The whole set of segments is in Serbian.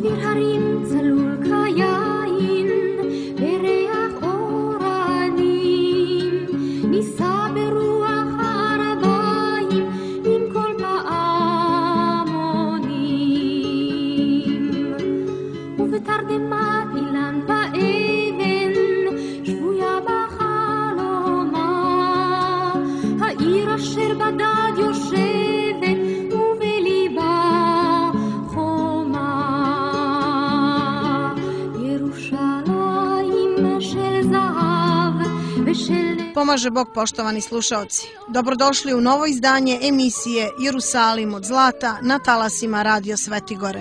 Pomaže Bog, poštovani slušaoci. Dobrodošli u novo izdanje emisije Jerusalim od zlata na talasima Radio Svetigore.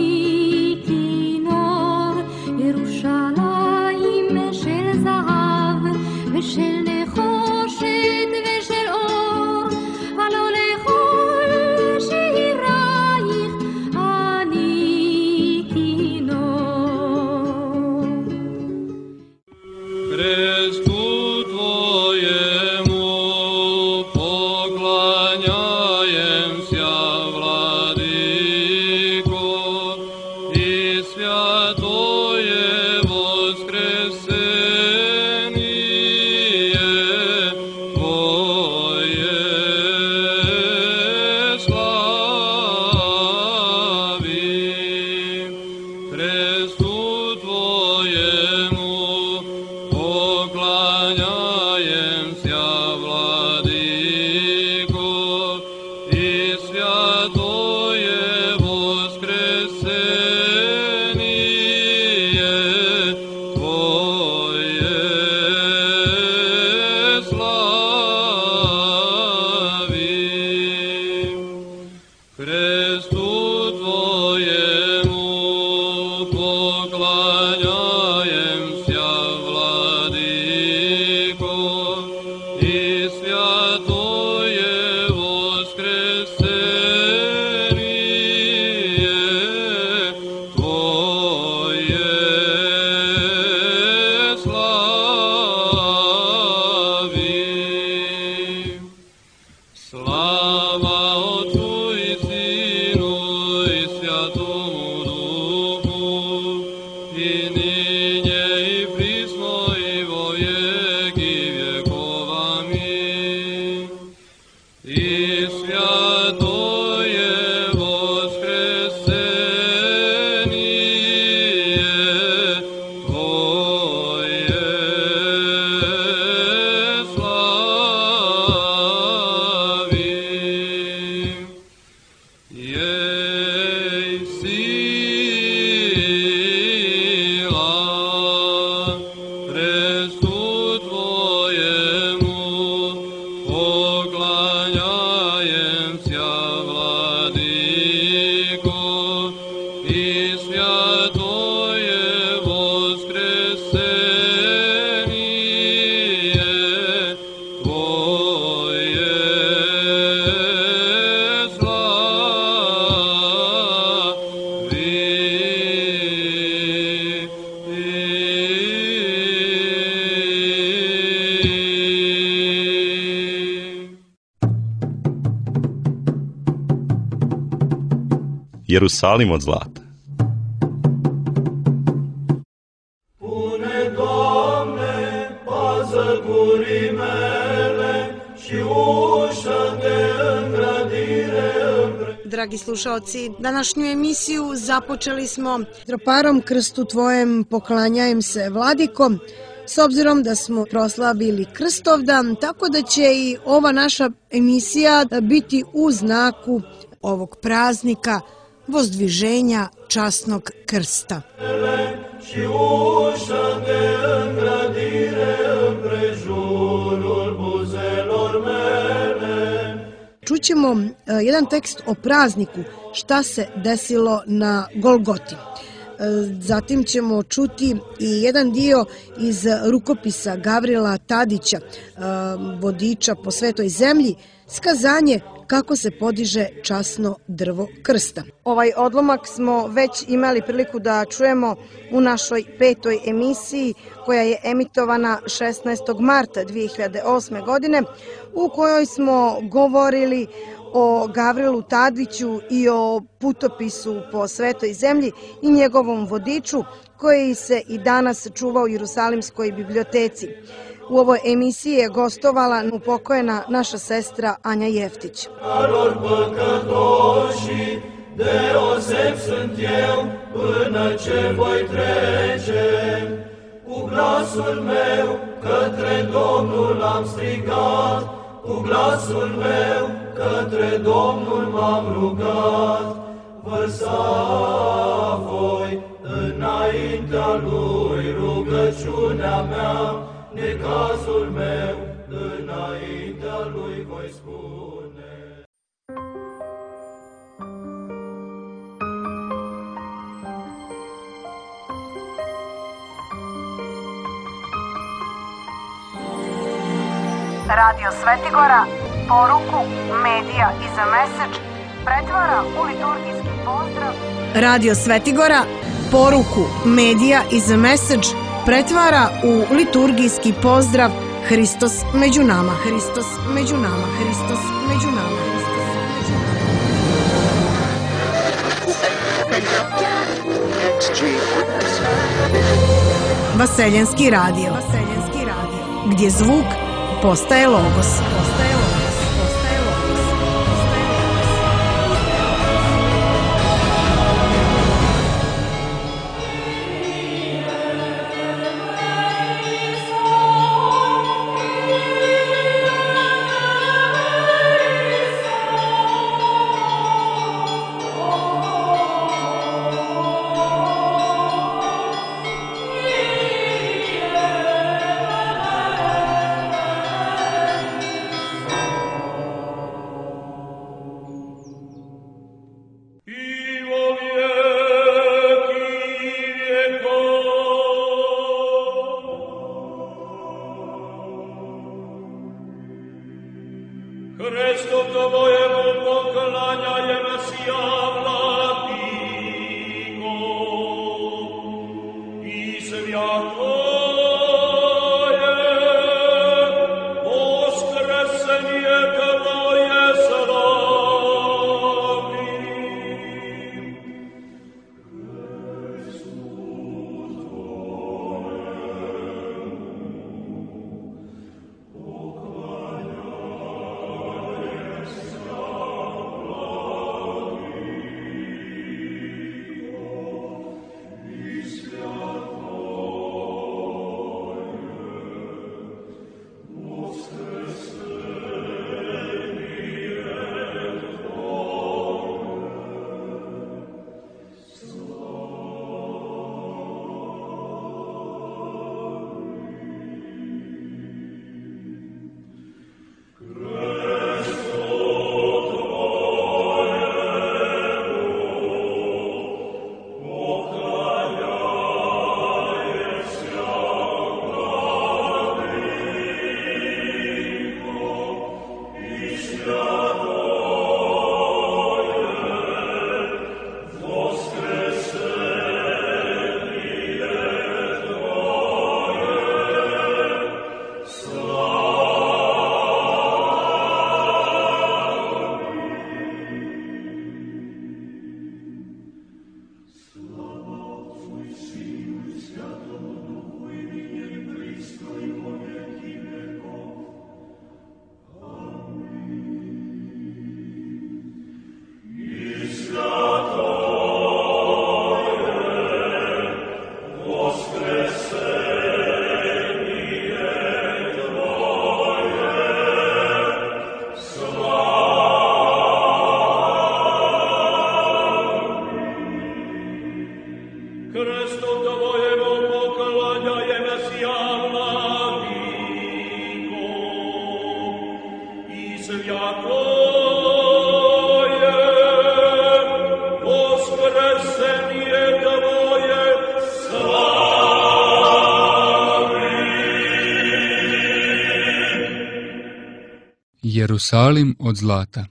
Jerusalim od zlata. Pune, Doamne, pază gurii mele și ușa de îngradire. Dragi slušaoci, današnju emisiju započeli smo troparom krstu Tvojem poklanjajem se, Vladiko, s obzirom da smo proslavili Krstovdan, tako da će i ova naša emisija biti u znaku ovog praznika vozdviženja časnog krsta. Čućemo jedan tekst o prazniku, šta se desilo na Golgoti. Zatim ćemo čuti i jedan dio iz rukopisa Gavrila Tadića, vodiča po svetoj zemlji, skazanje kako se podiže časno drvo krsta. Ovaj odlomak smo već imali priliku da čujemo u našoj 5. emisiji koja je emitovana 16. marta 2008. godine, u kojoj smo govorili o Gavrilu Tadiću i o putopisu po Svetoj zemlji i njegovom vodiču koji se i danas čuva u Jerusalimskoj biblioteci. U ovoj emisiji je gostovala upokojena naša sestra Anja Jeftić. Alor păcătoși, deoseb sunt eu până ce voi trece. Cu glasul meu către Domnul am strigat, cu glasul meu către Domnul m-am rugat. Vărsa voi înaintea Lui rugăciunea mea, necazul meu înaintea Lui voi spune. Radio Svetigora poruku Medija is a Message pretvara u liturgijski pozdrav. Radio Svetigora poruku Medija is a Message pretvara u liturgijski pozdrav Hristos među nama, Hristos među nama, Hristos među nama, Hristos među nama. Vaseljenski radio, gdje zvuk postaje logos. Jerusalim od zlata.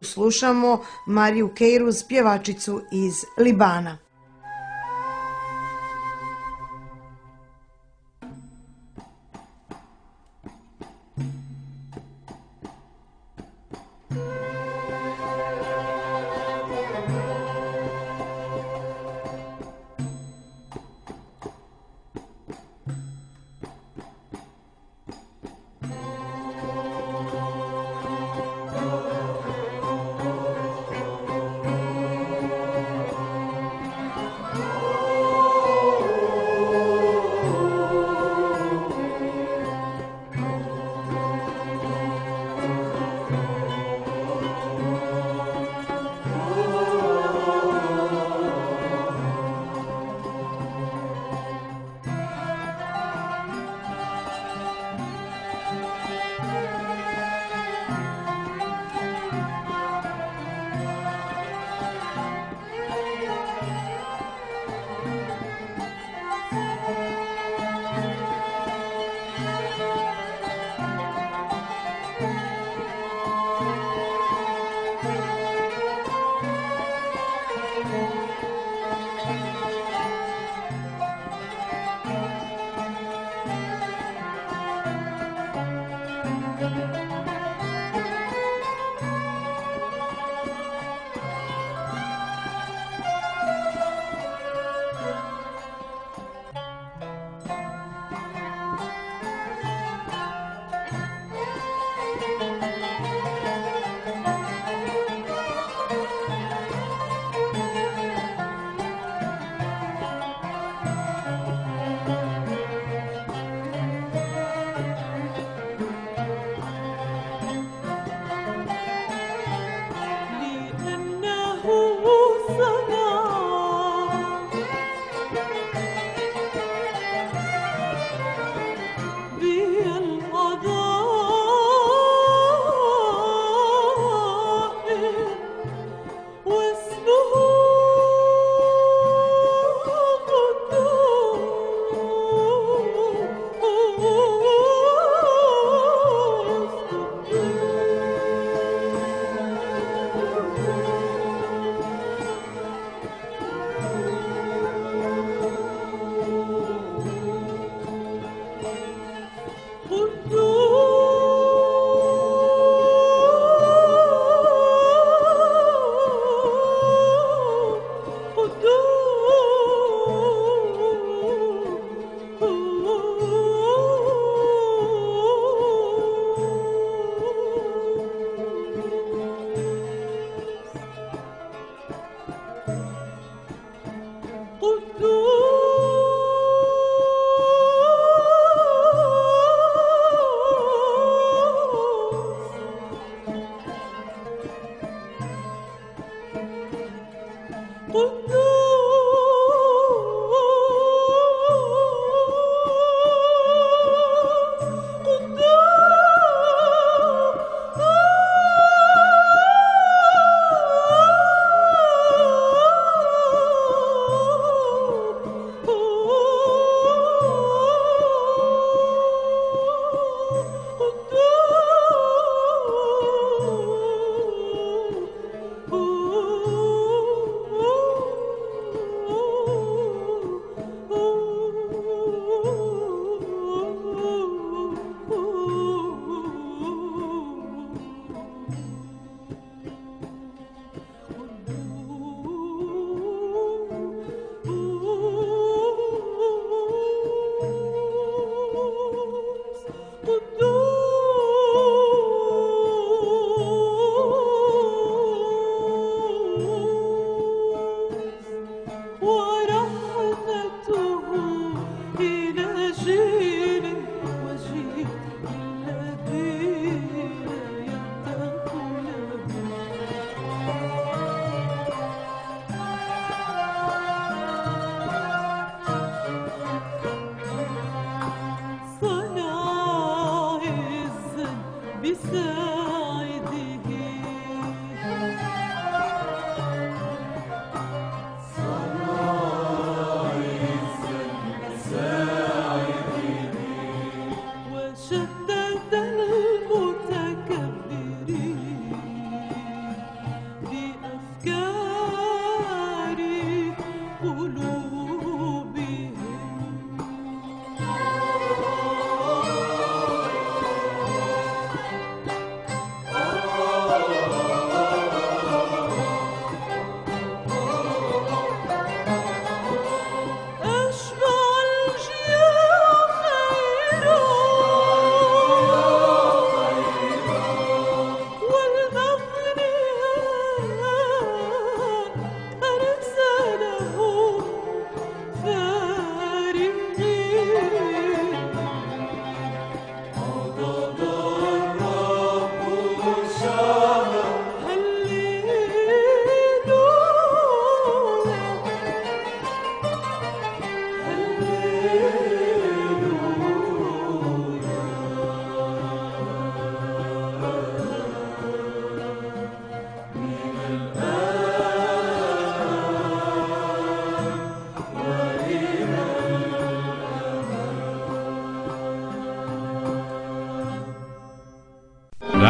slušamo Mariju Keiruz, pjevačicu iz Libana.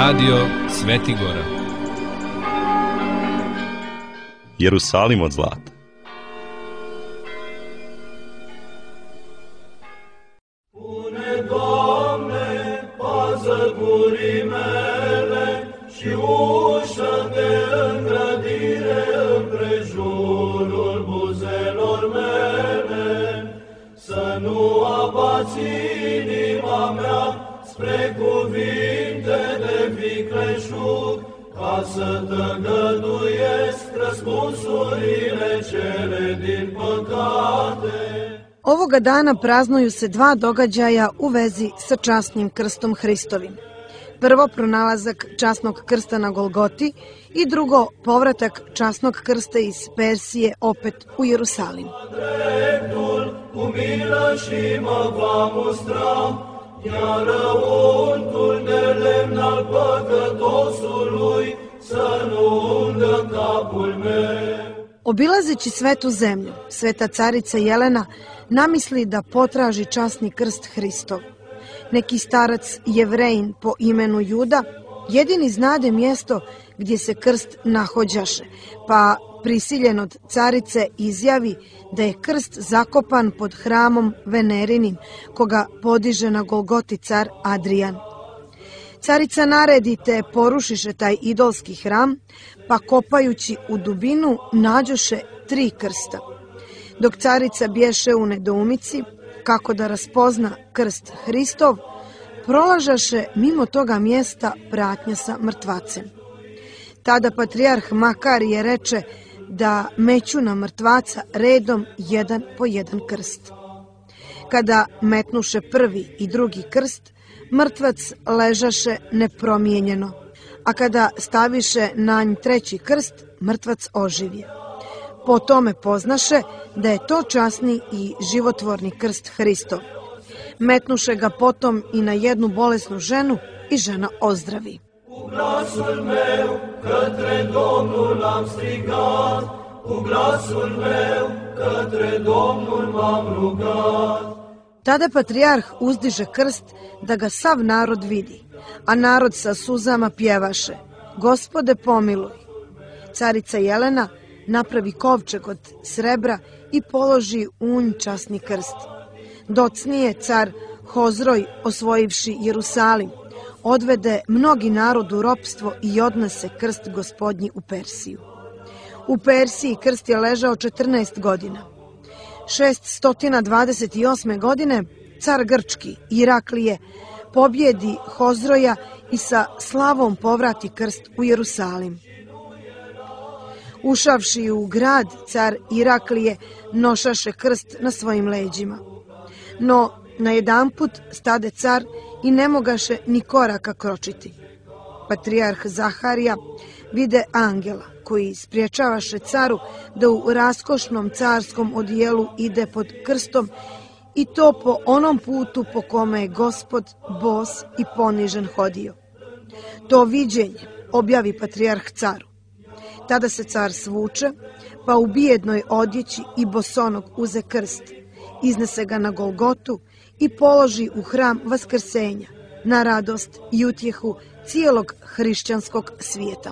Radio Svetigora. Jerusalim od zlata. Pune, Doamne, pază gurii mele și ușă de îngrădire împrejurul buzelor mele, să nu abați inima mea spre cuvinte de vicleșug, ca să tăgăduiesc răspunsurile cele din păcate. Ovoga dana praznuju se dva događaja u vezi sa časnim krstom Hristovim. Prvo, pronalazak časnog krsta na Golgoti i drugo, povratak časnog krsta iz Persije opet u Jerusalim. Cu milă și mă va mustra, iar răuntul de lemn al păcătosului să nu ungă capul meu. Obilazeći svetu zemlju, sveta carica Jelena namisli da potraži časni krst Hristov. Neki starac Jevrejin po imenu Juda jedini znade mjesto gdje se krst nahođaše, pa prisiljen od carice izjavi da je krst zakopan pod hramom Venerinim, koga podiže na Golgoti car Adrijan. Carica naredi te porušiše taj idolski hram, pa kopajući u dubinu nađoše 3 krsta. Dok carica bješe u nedoumici kako da raspozna krst Hristov, prolažaše mimo toga mjesta pratnja sa mrtvacem. Tada patrijarh Makarije reče da meću na mrtvaca redom jedan po jedan krst. Kada metnuše prvi i drugi krst, mrtvac ležaše nepromijenjeno, a kada staviše na nj 3. krst, mrtvac oživje. Po tome poznaše da je to časni i životvorni krst Hristov. Metnuše ga potom i na jednu bolesnu ženu i žena ozdravi. Cu glasul meu către Domnul am strigat, cu glasul meu către Domnul m-am rugat. Tada patrijarh uzdiže krst da ga sav narod vidi, a narod sa suzama pjevaše: Gospode pomiluj. Carica Jelena napravi kovčeg od srebra i položi u nj časni krst. Docnije car Hozroj, osvojivši Jerusalim, odvede mnogi narod u ropstvo i odnese krst gospodnji u Persiju. U Persiji krst je ležao 14 godina. 628. godine car Grčki Iraklije pobjedi Hozroja i sa slavom povrati krst u Jerusalim. Ušavši u grad, car Iraklije nošaše krst na svojim leđima. No, najedanput stade car i ne mogaše ni koraka kročiti. Patrijarh Zaharija vide angela koji spriječavaše caru da u raskošnom carskom odijelu ide pod krstom i to po onom putu po kome je Gospod bos i ponižen hodio. To viđenje objavi patrijarh caru. Tada se car svuče, pa u bijednoj odjeći i bosonog uze krst, iznese ga na Golgotu i položi u hram Vaskrsenja, na radost i utjehu cijelog hrišćanskog svijeta.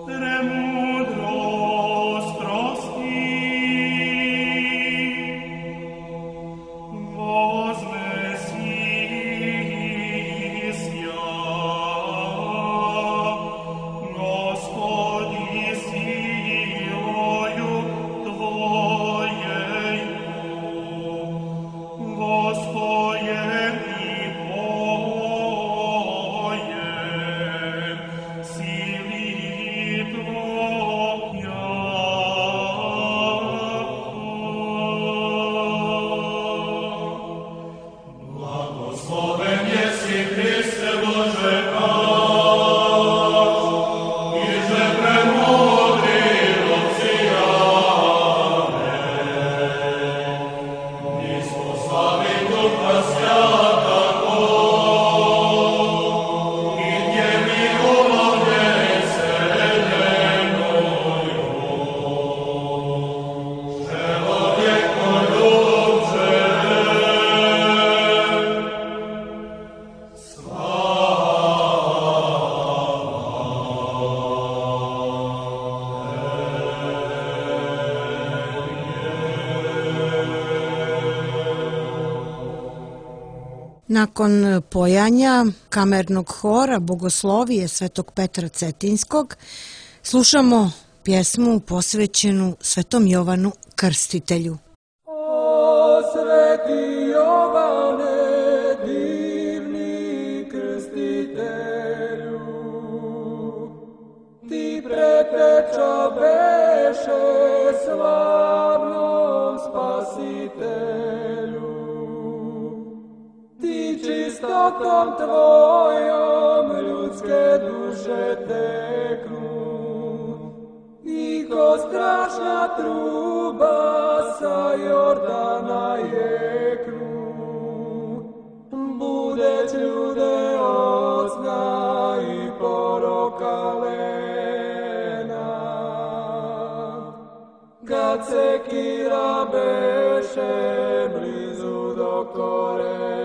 Nakon pojanja kamernog hora Bogoslovije Svetog Petra Cetinjskog slušamo pjesmu posvećenu Svetom Jovanu Krstitelju. O sveti Jovane, divni krstitelju, ti preteča beše slavnom spasitelju. Ti čistotom tvojom ljudske duše teknu, i ko strašna truba sa Jordana jeknu. Budeć ljude ozna i poroka lena, kad se kira beše blizu do korena.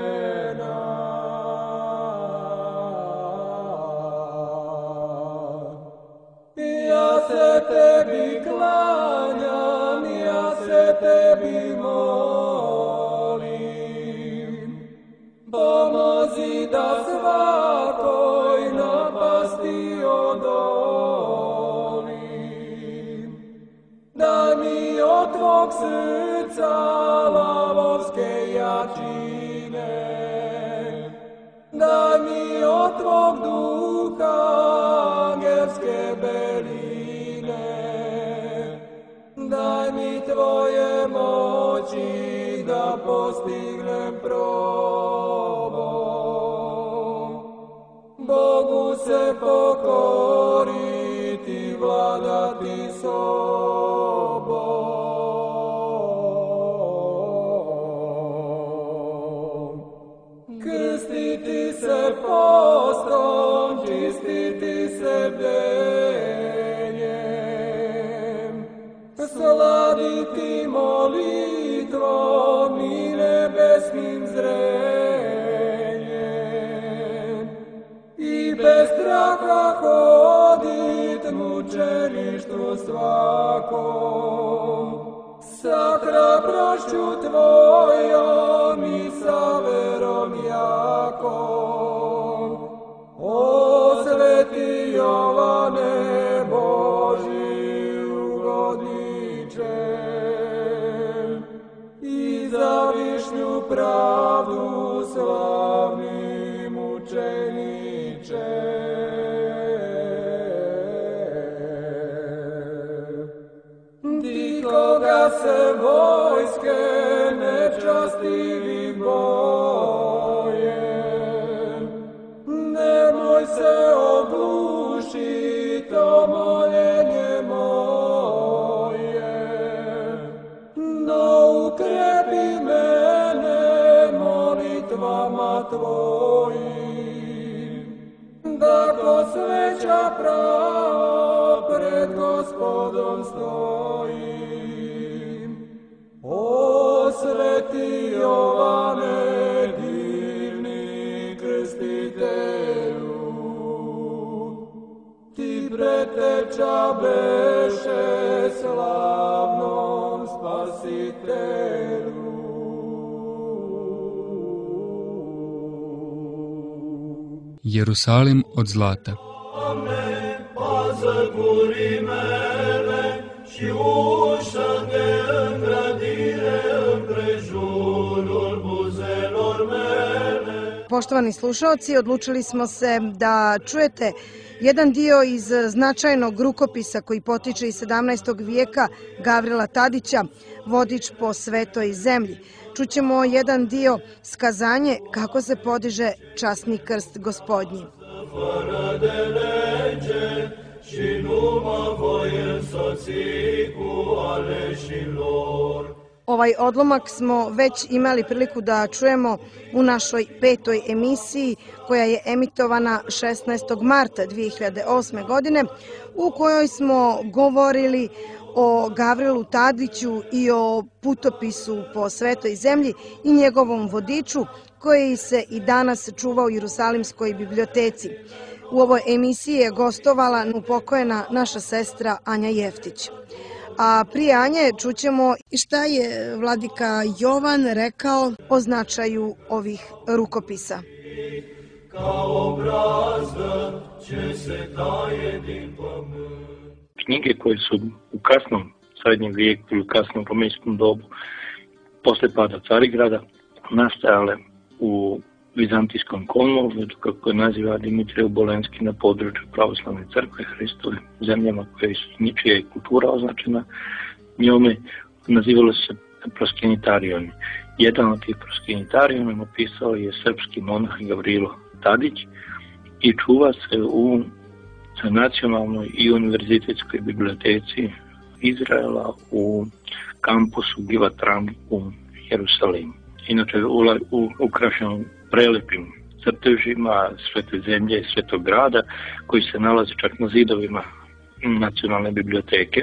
Ja se tebi klanjam, ja se tebi molim, pomozi da svakoj napasti odolim. Daj mi od tvog srca lavovske jačine, daj mi od tvog duha angelske beline, daj mi tvoje moći da postignem probom. Bogu se pokoriti, vladati sobom. Krstiti se postom, čistiti se bdenjem, sladiti molitvom i nebeskim zrenjem, i bez straha hodit mučeništvu svakom, sa hrabrošću tvojom i sa verom jakom. O sveti Jovane, Božji ugodniče, i za višnju pravdu slavni mučeniče. Ti koga se vojske nečastivih boje, nemoj se oglušit o moljenje moje, no ukrepi mene molitvama tvojim, da ko sveća pravo pred Gospodom stojim. O sveti Jovane, divni krstitelju, ti preteča beše slavnom Spasitelju. Jerusalim od zlata. Pază gurii mele și ușa de îngradire împrejurul buzelor mele. Poštovani slušaoci, odlučili smo se da čujete jedan dio iz značajnog rukopisa koji potiče iz 17. vijeka Gavrila Tadića, Vodič po svetoj zemlji. Čućemo jedan dio skazanje kako se podiže časni krst Gospodnji. Fără de lege și nu mă voi însoți cu aleșilor. Ovaj odlomak smo već imali priliku da čujemo u našoj 5. emisiji koja je emitovana 16. marta 2008. godine, u kojoj smo govorili o Gavrilu Tadiću i o putopisu po svetoj zemlji i njegovom vodiču koji se i danas čuva u Jerusalimskoj biblioteci. U ovoj emisiji je gostovala upokojena naša sestra Anja Jeftić. A prije Anje čućemo i šta je vladika Jovan rekao o značaju ovih rukopisa. Knjige koje su u kasnom srednjem vijeku ili u kasnom romejskom dobu posle pada Carigrada nastajale u Vizantijskom Komorvetu, kako je naziva Dimitrij Obolenski, na području pravoslavne crkve Hristove, zemljama koje su ničija je kultura označena njome, nazivalo se proskenitarijoni. Jedan od tih proskenitarijona napisao je srpski monah Gavrilo Tadić i čuva se u nacionalnoj i univerzitetskoj biblioteci Izraela u kampusu Givat Ram u Jerusalimu. Inače ukrašen prelepim crtežima Svete zemlje i Svetog grada koji se nalazi čak na zidovima nacionalne biblioteke.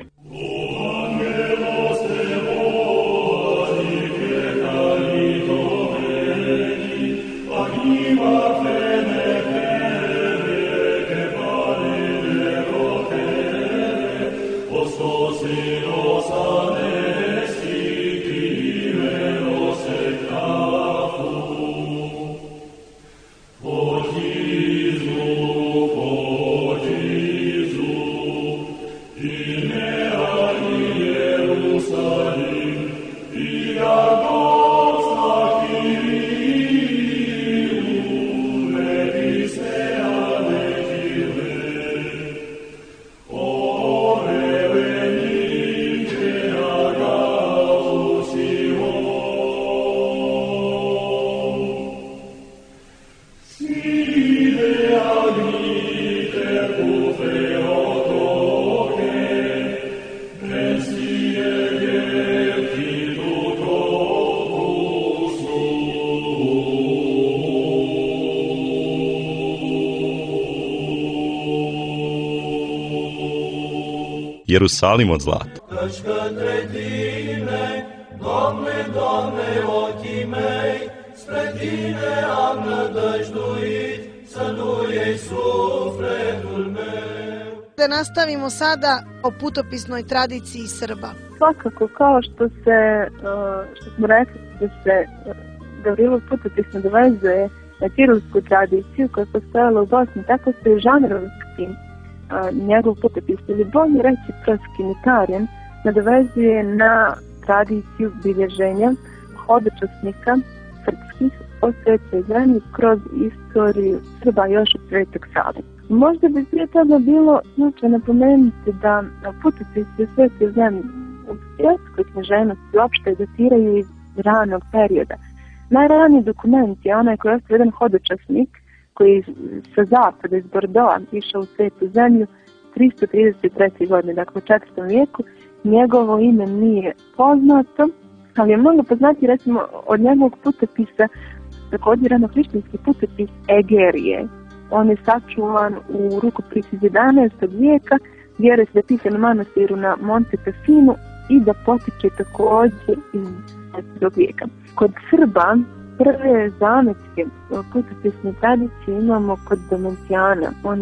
Jerusalim od zlata. Căci către tine, Doamne, Doamne, ochii mei, spre tine am nădăjduit, să nu iei sufletul meu. Da nastavimo sada o putopisnoj tradiciji Srba. Svakako, kao što smo rekli da se Gavrilov putopis nadovezuje na kirilsku tradiciju koja je postojala u Bosni, tako se i žanrovski njegov putopis, ili bolje reći proskenitarijan, nadovezuje na tradiciju bilježenja hodočasnika srpskih o svetoj zemlji kroz istoriju Srba još od Svetog Save. Možda bi prije toga bilo značajno napomenuti da putopisi o svetoj zemlji u svjetskoj književnosti uopšte datiraju iz ranog perioda. Najraniji dokument je onaj koji je ostao jedan hodočasnik koji sa zapada iz Bordeauxa išao u svetu zemlju 333. godine, dakle u 4. vijeku. Njegovo ime nije poznato, ali je mnogo poznati recimo od njegovog putopisa, također rano-hrišćanski putopis Egerije. On je sačuvan u rukopisu iz 11. vijeka, vjeruje se da je pisan u manastiru na Monte Cassinu i da potiče također iz 10. vijeka. Kod Srba prve zametke putopisne tradicije imamo kod Domitiana. On je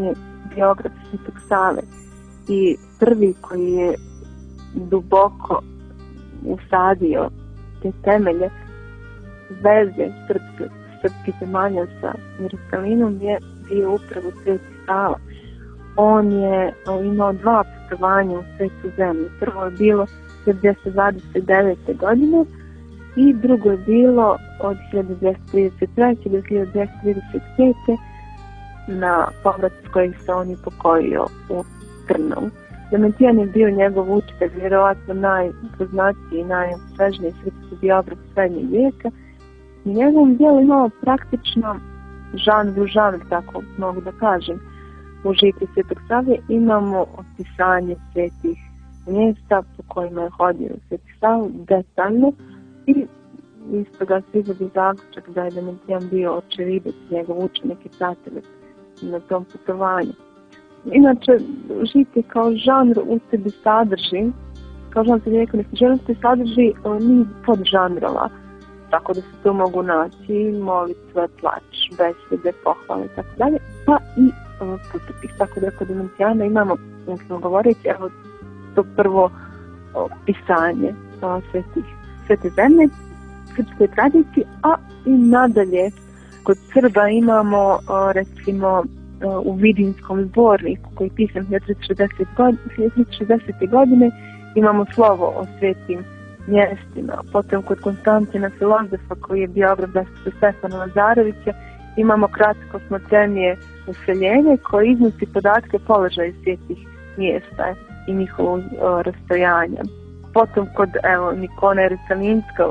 biograf Svetog Save i prvi koji je duboko usadio te temelje veze srpskih zemalja sa Jerusalinom je bio upravo Sveti Sava. On je imao 2 putovanja u Svetu zemlju. Prvo je bilo 1929. godine i drugo je bilo od 1233. do 1235. na povrat s kojih se on i pokojio u Trnovu. Dementijan je bio njegov učitelj, vjerovatno najpoznatiji i najosvežniji srpski biograf srednjeg vijeka. I njegovom dijelu imao praktično žanr, tako mogu da kažem. U žitju Svetog Save imamo opisanje svetih mjesta po kojima je hodio Sveti Sava detaljno i iz toga se izvodi zaključak da je Dementijan bio očevidac, njegov učenik i pratitelj na tom putovanju. Inače, žitje kao žanr u sebi sadrži, kao žanr se rekao, književnosti sadrži niz podžanrova, tako da se to mogu naći molitva, plač, besede, pohvale i tako dalje, pa i putopis. Tako da kod Dementijana imamo, uslovno govoreći, evo to prvo pisanje svete zemlje, srpske tradicije, a i nadalje kod Srba imamo recimo u Vidinskom zborniku koji je pisan 1360. godine imamo slovo o svetim mjestima. Potom kod Konstantina Filozofa koji je biograf biskupa Stefana Lazarevića imamo kratko smotenje useljenje koje iznosi podatke o položaju svetih mjesta i njihovo rastojanja. Potom kod Nikona Jerusalimca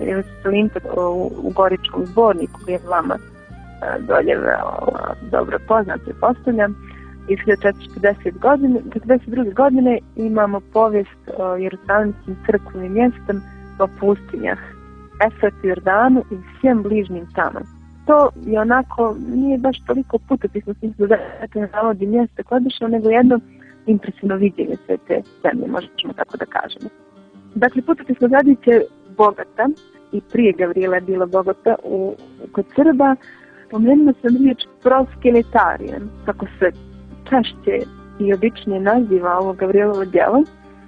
u Goričkom zborniku koji je vama dolje dobro poznat, pretpostavljam, iz 1442. godine imamo povijest o Jerusalimskim crkvenim mjestom po pustinjah, Efratu, Jordanu i svim bližnjim tamo. To je onako, nije baš toliko putopisno smislu da ne navodi mjesta kodišno, nego jedno impresivno vidjenje sve te zemlje, možemo tako da kažemo. Dakle, putopisno tradicija je bogata i prije Gavrijela je bila bogata kod Srba. Pomenula sam riječ proskenitarijan, kako se češće i običnije naziva ovo Gavrijelovo djelo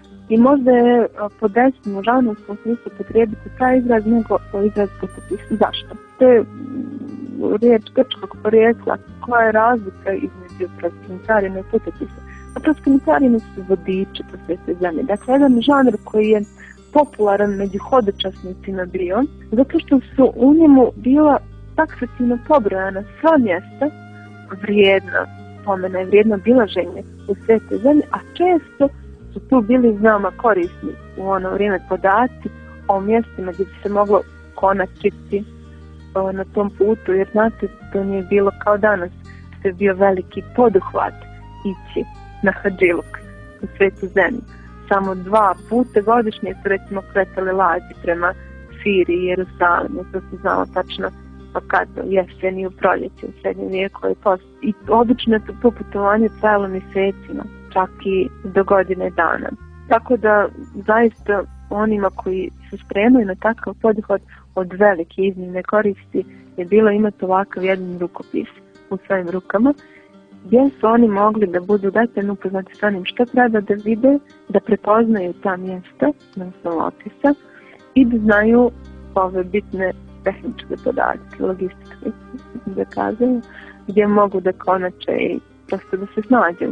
i možda je po desnom žanrovskom smislu potrebiti taj izraz nego izraz putopis. Zašto? To je riječ grčkog porijekla. Koja je razlika između proskenitarijana i putopisa? A proskenitarijani su vodiči po svete zemlje. Dakle, jedan žanr koji je popularan među hodočasnicima bio, zato što su u njemu bila taksativno pobrojana sva mjesta vrijedna spomena i vrijedno obilaženje u svete zemlje, a često su tu bili veoma korisni u ono vrijeme podaci o mjestima gdje bi se moglo konačiti na tom putu, jer znate, to nije bilo kao danas, to je bio veliki poduhvat ići na hadžiluk u svetu zemlju. Samo 2 puta godišnje su recimo kretali lađi prema Siriji i Jerusalimu, to se znalo tačno kad jesen i u proljeću u srednjem vijeku i obično je to putovanje trajalo mjesecima, čak i do godine dana. Tako da zaista onima koji se spremaju na takav poduhvat od velike iznimne koristi je bilo imati ovakav jedan rukopis u svojim rukama, gdje su oni mogli da budu detaljno upoznati s onim što treba da vide, da prepoznaju ta mjesta na osnovu opisa i da znaju ove bitne tehničke podatke, logističke da kažem, gdje mogu da konače i prosto da se snađu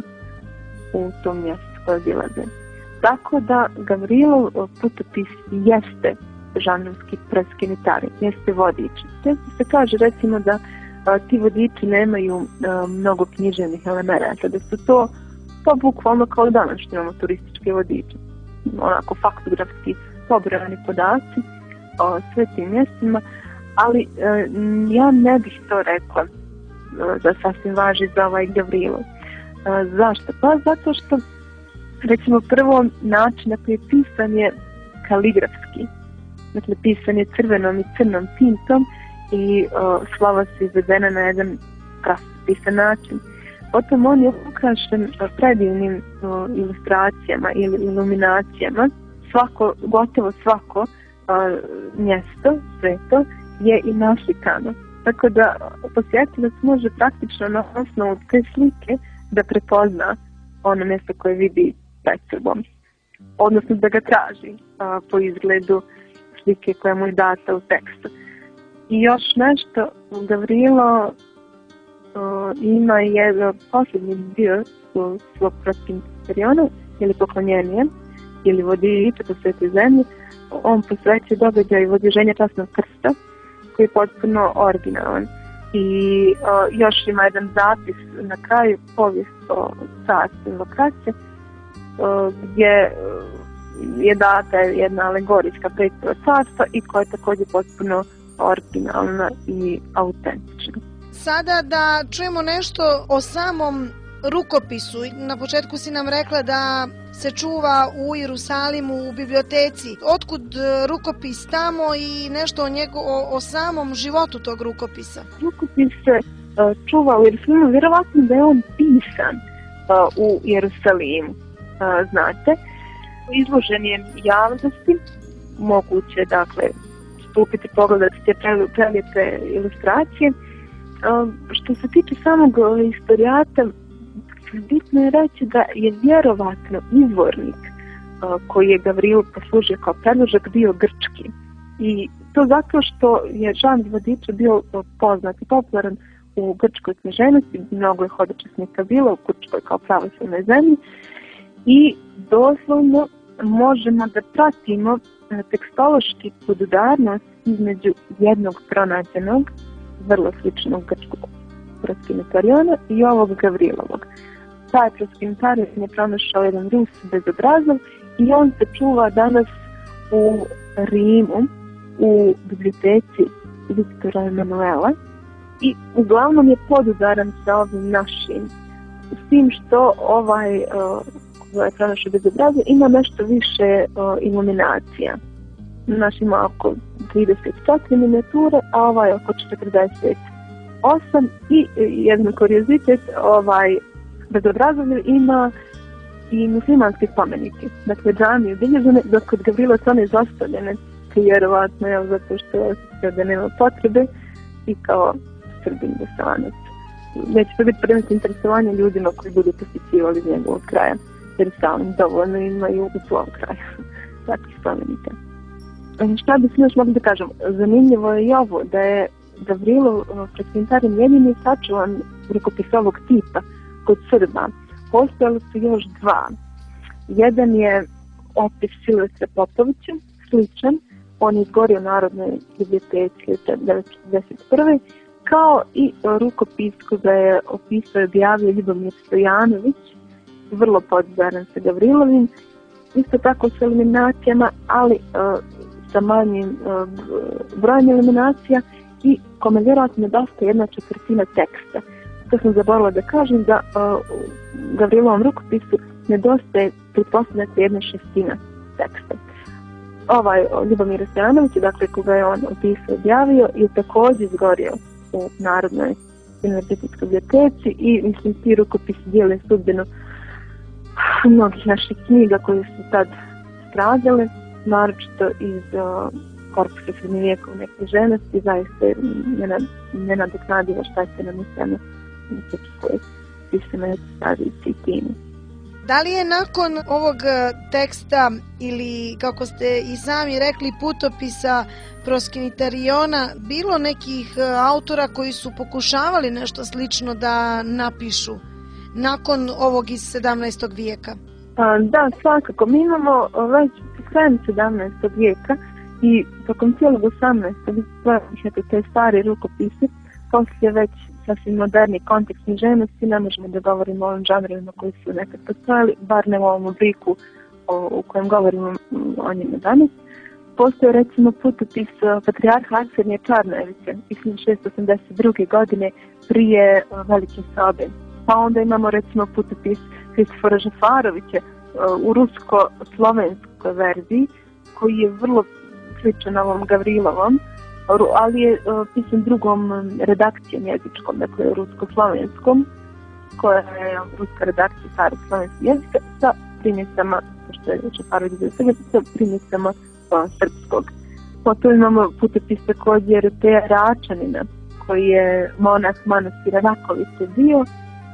u tom mjestu koje obilaze. Tako da Gavrijelov putopis jeste žanrovski proskenitari, jeste vodič. Često se kaže recimo da ti vodiči nemaju mnogo književnih elemenata, da su to bukvalno kao danas što imamo turističke vodiče, onako faktografski pobrojani podaci o svetim mjestima, ali ja ne bih to rekla da sasvim važi za ovaj Gavrijelov. Zašto? Pa zato što recimo prvo način na koji je pisan je kaligrafski, dakle pisan je crvenom i crnom tintom i slova su izvedena na jedan pisan način. Potom on je ukrašen predivnim ilustracijama ili iluminacijama. Gotovo svako mjesto, sveto, je i naslikano. Tako da posjetilac može praktično na osnovu te slike da prepozna ono mjesto koje vidi pred sobom. Odnosno da ga traži po izgledu slike koja mu je data u tekstu. I još nešto, Gavrilo ima jedan posljednji dio svog proskiniteriona ili poklonjenje ili vodiče po svetoj zemlji. On posvećuje događaju vodiženja časnog krsta koji je potpuno originalan. I još ima jedan zapis na kraju, povijest o carstvu Lokrecije, gdje je data jedna alegorijska predstava carstva i koja je također potpuno originalna i autentična. Sada da čujemo nešto o samom rukopisu. Na početku si nam rekla da se čuva u Jerusalimu u biblioteci. Otkud rukopis tamo i nešto o samom životu tog rukopisa? Rukopis se čuva u Jerusalimu, vjerovatno da je on pisan u Jerusalimu, znate. Izložen je javnosti, moguće dakle stupiti, pogledati te prelijepe ilustracije. Što se tiče samog historijata, bitno je reći da je vjerovatno izvornik koji je Gavrilo poslužio kao predložak bio grčki. I to zato što je žanr vodiča bio poznat i popularan u grčkoj književnosti, mnogo je hodočasnika bilo u Grčkoj kao pravoslavnoj zemlji i doslovno možemo da pratimo tekstološki podudarnost između jednog pronađenog, vrlo sličnog grčkog proskiniteriona i ovog Gavrilovog. Taj proskiniterion je pronašao jedan Rus bezobrazov i on se čuva danas u Rimu, u biblioteci Viktora Emanuela i uglavnom je podudaran sa ovim našim, s tim što ovaj pronašao bezobrazov ima nešto više iluminacija. Naš ima oko 34 minijature, a ovaj oko 48 i jedan kuriozitet, ovaj bezobrazov ima i muslimanski spomenike. Dakle, džamije obilježene, dok kod Gavrila su one izostavljene, vjerovatno, zato što je da nema potrebe i kao Srbin bosanac. Neće to biti prvenstveno interesovanje ljudima koji budu posjećivali iz njegovog kraja, jer samim dovoljno imaju u svom kraju takvih spomenika. Šta bi se još mogli da kažem? Zanimljivo je i ovo da je Gavrilov proskiniterion jedini sačuvan rukopis ovog tipa kod Srba. Postojali su još dva. Jedan je opis Silvestra Popovića, sličan, on je izgorio u Narodnoj biblioteci 1941. kao i rukopis koga je opisao i objavio Ljubomir Stojanović, vrlo podudaran sa Gavrilovim, isto tako sa eliminacijama, ali sa manjim brojem eliminacija i kome vjerojatno nedostaje 1/4 teksta. To sam zaboravila da kažem da Gavrilovom rukopisu nedostaje pretpostavljati 1/6 teksta. Ovaj Ljubomir Stojanović, dakle koga je on opisao i objavio, je također izgorio u Narodnoj univerzitetskoj biblioteci i mislim ti rukopisi dijele sudbinu mnogih naših knjiga koje su tad stradale, naročito iz korpusa srednjovjekovne književnosti, zaista je nenadoknadiva štetina mislena u srpskoj sistematizaciji i timi. Da li je nakon ovog teksta ili, kako ste i sami rekli, putopisa proskiniteriona bilo nekih autora koji su pokušavali nešto slično da napišu nakon ovog iz 17. vijeka? Da, svakako. Mi imamo već krajem 17. vijeka i tokom cijelog 18. vijeka te stare rukopise, poslije već sasvim moderni kontekst književnosti, ne možemo da govorimo o ovim žanrovima koji su nekad postojali, bar ne u ovom obliku u kojem govorimo o njima danas. Postoje recimo putopis patrijarha Arsenija Čarnojevića iz 1682. godine prije Velike sobe. Pa onda imamo recimo putopis Kristofora Žafarovića u rusko-slovenskoj verziji, koji je vrlo sličan ovom Gavrilovom, ali je pisan drugom redakcijom jezičkom, dakle rusko-slovenskom, koja je ruska redakcija starog slovenskog jezika sa primjesama, što je Žafarović sa primjesama srpskog. Potom imamo putopis također Teja Račanina, koji je monah manastira Rakovice bio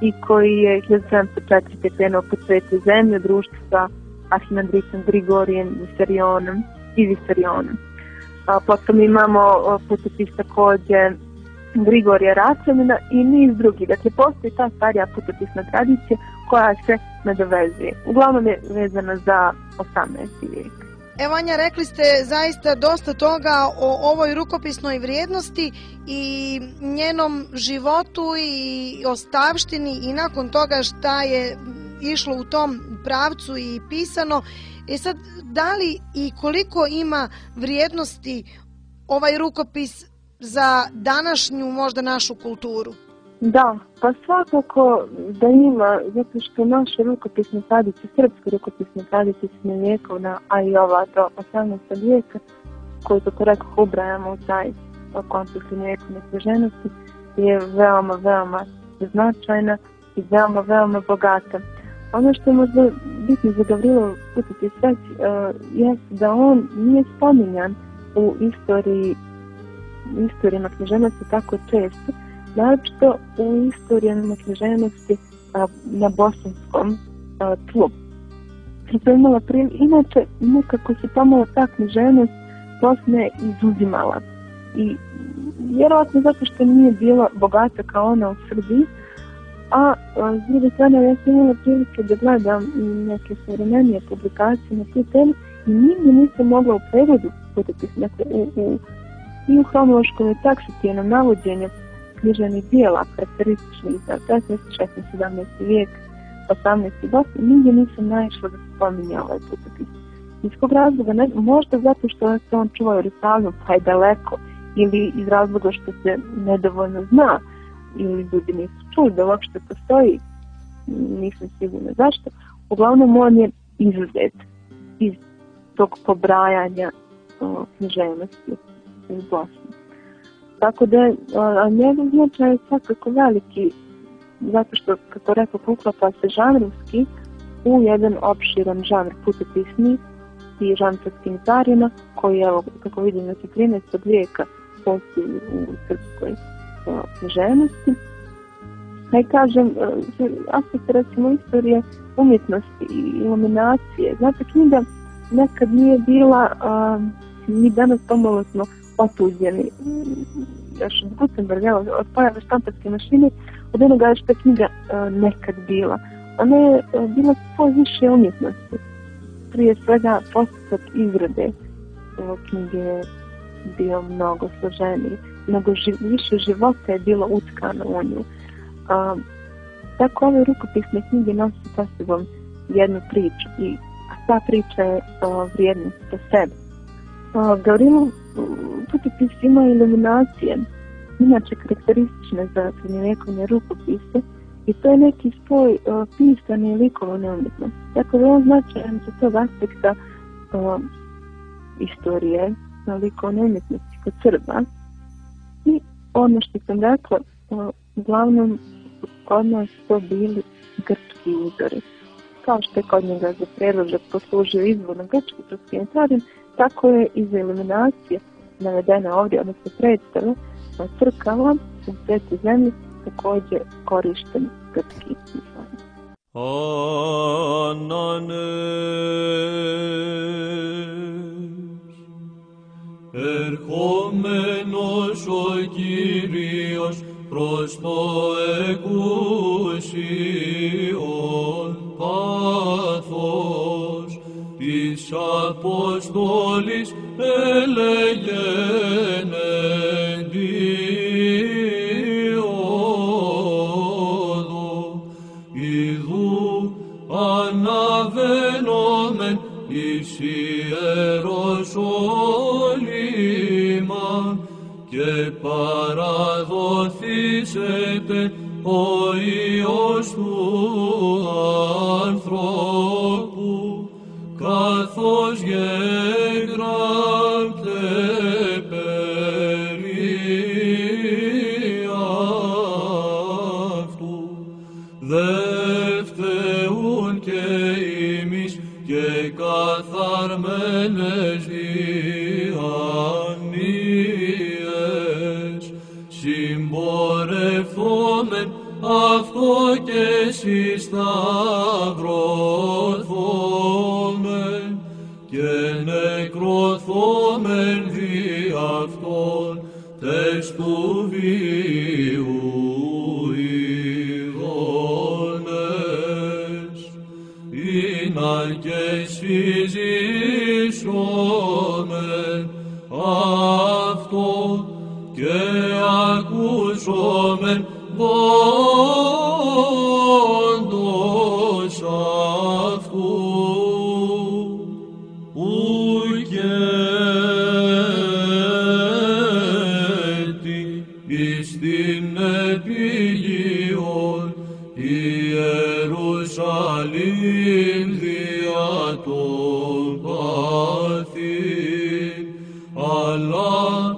i koji je 1704. krenuo po Svetoj zemlji u društvu sa arhimandritom Grigorijem i Visarionom. Potom imamo putopis takođe Grigorija Račanina i niz drugih. Dakle, postoji ta starija putopisna tradicija koja se nadovezuje. Uglavnom je vezana za 18. vijek. Evo, Anja, rekli ste zaista dosta toga o ovoj rukopisnoj vrijednosti i njenom životu i ostavštini i nakon toga šta je išlo u tom pravcu i pisano. Sad, da li i koliko ima vrijednosti ovaj rukopis za današnju možda našu kulturu? Da, pa svakako da ima, zato što naše rukopisne tradicije, srpske rukopisne tradicije srednjovjekovna, a i ova do 18. vijeka, koju kako rekao ubrajamo u taj koncept srednjovjekovne književnosti, je veoma, veoma značajna i veoma, veoma bogata. Ono što je možda bitno za Gavrilov putopis reći jeste da on nije spominjan u istorijama književnosti tako često, naročito u istorijama književnosti na bosanskom tlu. Inače, nekako se pomalo ta književnost Bosne izuzimala. I vjerojatno zato što nije bila bogata kao ona u Srbiji, a s druge strane ja sam imala prilike da gledam neke savremenije publikacije na tu temu i nigdje nisam mogla u prevodu putopisa, dakle i u hronološkom i taksativnom navođenju književnih dijela karakterističnih za 15. 16. 17. vijek, 18. Bosne, nigdje nisam naišla da se spominje ovaj putopis. Iz kog razloga? Možda zato što se on čuva u Jerusalim, pa je daleko, ili iz razloga što se nedovoljno zna, ili ljudi nisu čuli da uopšte postoji, nisam sigurna zašto. Uglavnom, on je izuzet iz tog pobrajanja književnosti iz Bosne. Tako da njegov značaj je svakako veliki, zato što, kako rekao, uklapa se žanrovski u jedan opširan žanr putopisni i žanr skenizarina, koji je, kako vidim, znači 13. vijeka postoji u srpskoj književnosti. Ne kažem, aspekt recimo istorije umjetnosti i iluminacije. Znate, knjiga nekad nije bila, mi danas pomalo smo otuđeni, još od Gutenberga, od pojave štamparske mašine, od onoga što je knjiga nekad bila. Ona je bila svoj više umjetnosti. Prije svega postupak izrade knjige je bio mnogo složeniji, mnogo više života je bilo utkano u nju. Tako ove rukopisne knjige nosi sa sobom jednu priču i ta priča je vrijednost po sebi. Gavrilov putopis ima iluminacije, inače karakteristične za srednjovjekovne rukopise, i to je neki spoj pisane i likovne umjetnosti. Tako da je on značajan za tog aspekta istorije likovne umjetnosti kod Srba. I ono što sam rekla, uglavnom kod nas to bili grčki uzori. Kao što je kod njega za predložak poslužio izvorno grčki proskenitarin, tako je i za iluminacije navedena ovdje, odnosno predstave crkava u Svetoj zemlji također korišten grčki izvor. Ερχόμενος ο Κύριος προς το εκούσιον πάθος της Αποστόλης έλεγεν εντίοδο ιδού αναβαίνομεν εις Ιεροσόλυμα και παραδοθήσεται ο Υιός του ανθρώπου καθώς γεγράφτε περί αυτού. Δε φταίουν και εμείς και καθαρμένες διανοίες συμπορευόμεν αυτού αυτό και εσύ σταυρωθόμεν και νεκρωθόμεν δι' αυτόν τες του βίου ειδώνες, ειναν και συζήσομεν αυτό και ακούσομεν πόντος αυτού, ουκέτη εις την επιγειον Ιερουσαλήμ δια των παθήν, αλλά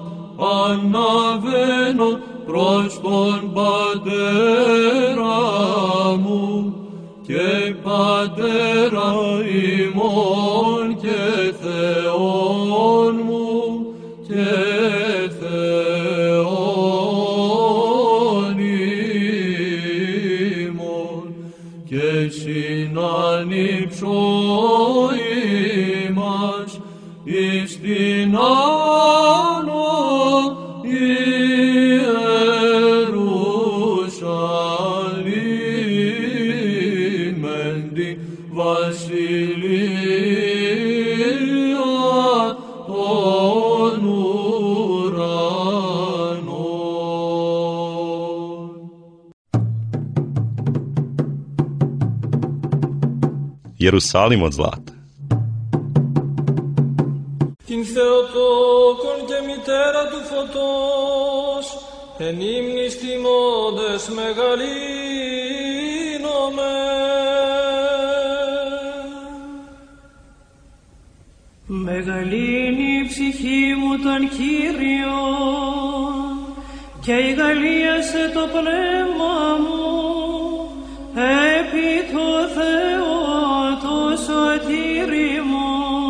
αναβαίνω προς τον Πατέρα μου και Πατέρα ημών και Θεόν μου και Θεόν ημών, και συνανύψω ημάς εις την άνω Ιερουσαλήμ εν τη βασιλεία των ουρανών. Jerusalim od zlata. Την Θεοτόκον και μητέρα του φωτός, εν ύμνης τιμώντες μεγαλύνομαι. Μεγαλύνει η ψυχή μου τον Κύριον και ηγαλίασε το πνεύμα μου επί το Θεό το σωτήρι μου.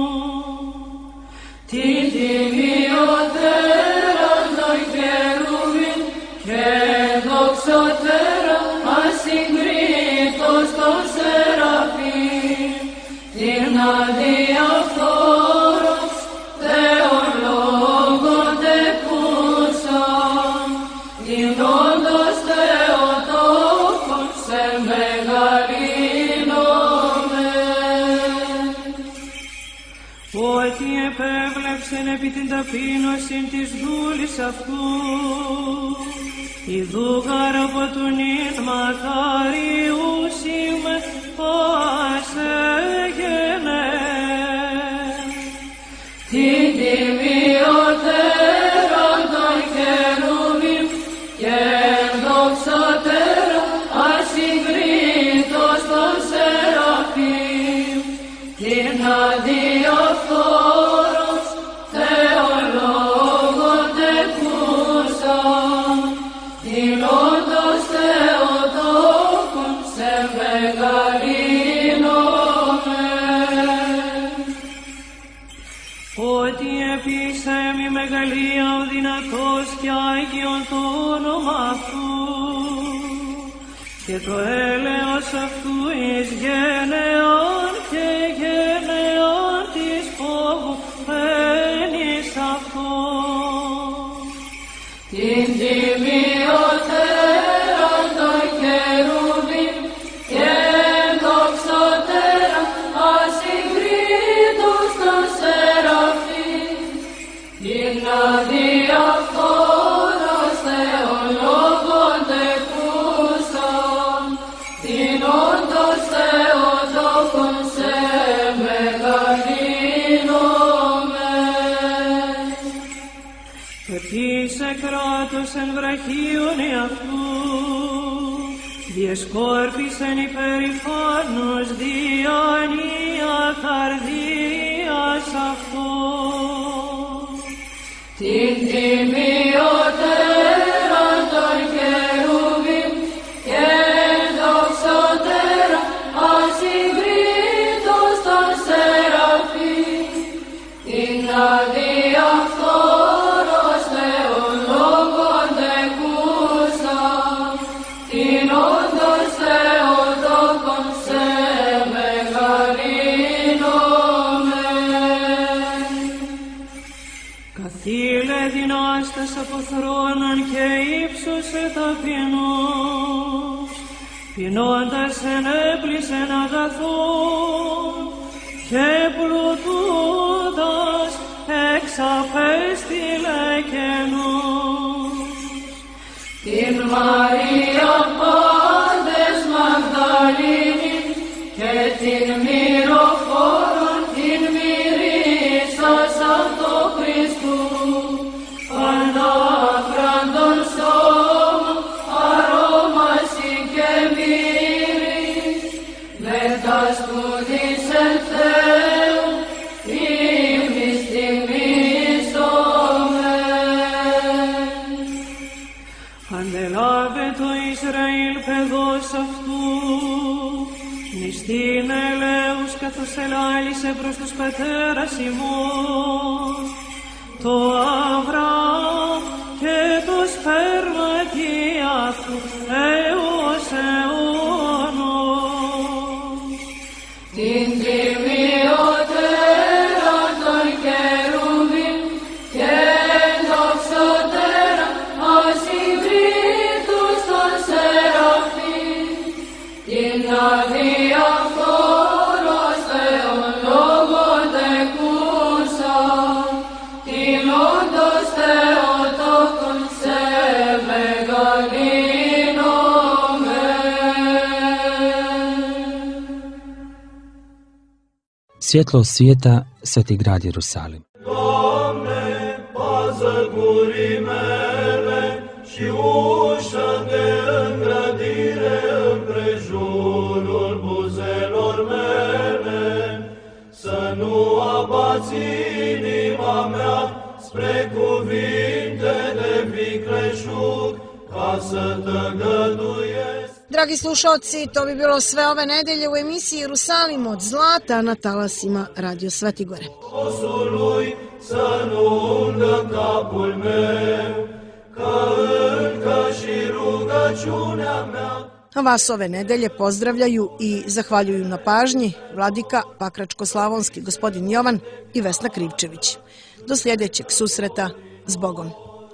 Την τιμιωτέρα των χερουβίμ και δοξωτέρα ασυγκρίτως των σεραφείμ, την αδιαφθόρος Θεολόγων τεκούσαν, την όντως Θεοτόκον σε μεγαλύνομαι. Ότι επέβλεψεν επί την ταπείνωσιν της δούλης αυτού, ιδού γαρ από του νυν μακάριους είμαι πάσε γενέ. Την τιμιωτέρα των χερουβίμ και δοξωτέρα ασυγκρίτως των σεραφείμ, την αδιαφθόρος Θεολόγων τεκούσαν, την όντως Θεοτόκον σε μεγαλύνομαι. Ότι επίσεμ η μεγαλεία ο δυνατός και Άγιον το όνομα αυτού, και το έλεος αυτού εις γενεάν και γενεάν της φόβου μένεις αυτό. Την τιμιωτέρα των χερουβίμ και δοξωτέρα ασυγκρίτως των σεραφείμ, την αδιαφθόρος Θεολόγων τεκούσαν, την όντως Θεοτόκον σε μεγαλύνομαι. Επίσε κράτος εν βραχίων εαυτού, διεσκόρπισεν υπερηφάνος διάνοια καρδίας αυτό. Την τιμιωτέρα των χερουβίμ και δοξωτέρα ασυγκρίτως των σεραφείμ, την αδιαφθόρος Θεολόγων τεκούσαν, την όντως δυνάστες από θρόνων και ύψους ταπεινούς, πεινώντας ενέπλησεν αγαθών και πλουτούντας εξαπέστειλε κενούς. Την Μαρία πάντες Μαγδαλήνη και την μυροφόρον την μυρίσας αυτό Χριστού, πανάφραντον σώμα αρώμαση και μύρης, μετάς του δισεν Θεού ύμνης τιμήσομεν. Αντελάβε το Ισραήλ παιδός αυτού, νηστήν ελέους καθώς ελάλησε προς τους πατέρας ημών, το Αβραάμ και το σπέρματι αυτού έως αιώνος. Την τιμιωτέρα των κερουβίμ και δοξωτέρα ασυγκρίτους των σεραφείμ, την αδιαφθόρος Θεόν λόγον τεκούσα, την όντως Θεοτόκον σε μεγαλύνομεν. Svjetlo svijeta, Sveti grad Jerusalim. Doamne, pază gurii mele și ușa de îngrădire împrejurul buzelor mele, să nu abați inima mea spre cuvinte de vicleșug, ca să tăgăduiesc. Dragi slušalci, to bi bilo sve ove nedelje u emisiji Jerusalim od zlata na talasima Radio Svetigore. Osului să nu ungă capul meu, ca încă și rugăciunea mea. Vas ove nedelje pozdravljaju i zahvaljuju na pažnji vladika Pakračko-slavonski gospodin Jovan i Vesna Krivčević. Do sljedećeg susreta s Bogom.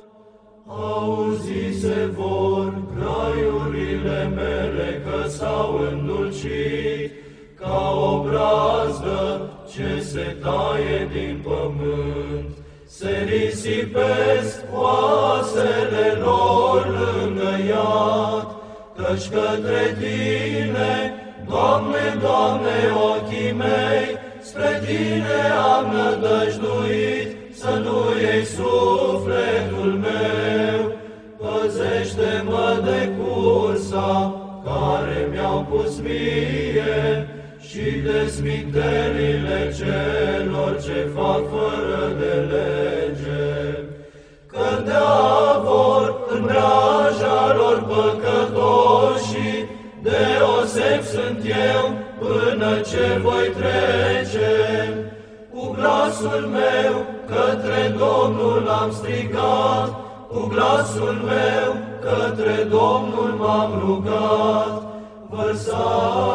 Auzise vor graiurile mele că s-au îndulcit ca o brazdă ce se taie din pământ. Se risipesc oasele lor lângă iad, căci către Tine, Doamne, Doamne, ochii mei, spre Tine am nădăjduit, să nu iei sufletul meu. Păzește-mă de cursa care mi-au pus mie și de smictelile celor ce fac fără de lege. Că de-a vor în braja lor păcătoși, deoseb sunt eu până ce voi trece. Cu glasul meu către Domnul am strigat, cu glasul meu către Domnul m-am rugat. Vărsa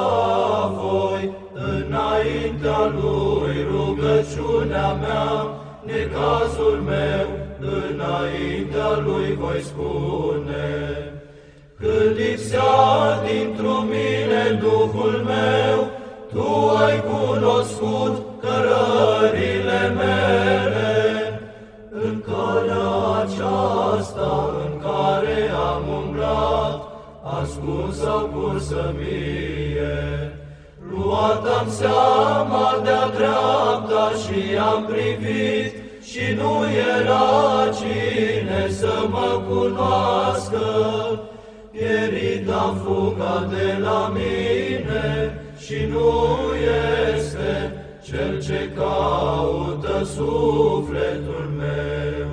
voi înaintea Lui rugăciunea mea, necazul meu înaintea Lui voi spune. Când lipsea dintr-o mine Duhul meu, Tu ai cunoscut cărările mele. În calea aceasta în care am umblat, ascuns sau cursă mie, luat-am seama de-a dreapta și am privit, și nu era cine să mă cunoască. Pierit-am fuga de la mine și nu este cel ce caută sufletul meu.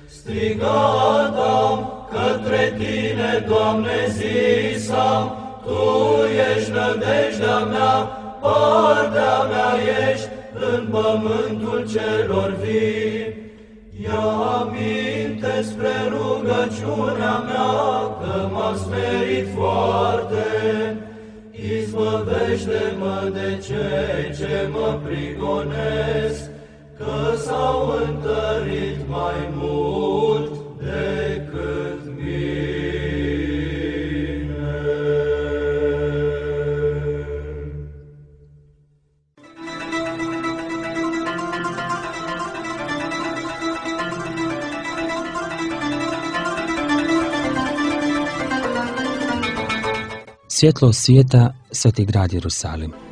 Strigat-am către Tine, Doamne, zis-am, Tu ești nădejdea mea, partea mea ești în pământul celor vii. Ia aminte spre rugăciunea mea, că m-am smerit foarte. Izbăvește-mă de cei ce mă prigonesc, că s-au întărit mai mult decât mine. Svjetlo svijeta, Sveti grad Jerusalim.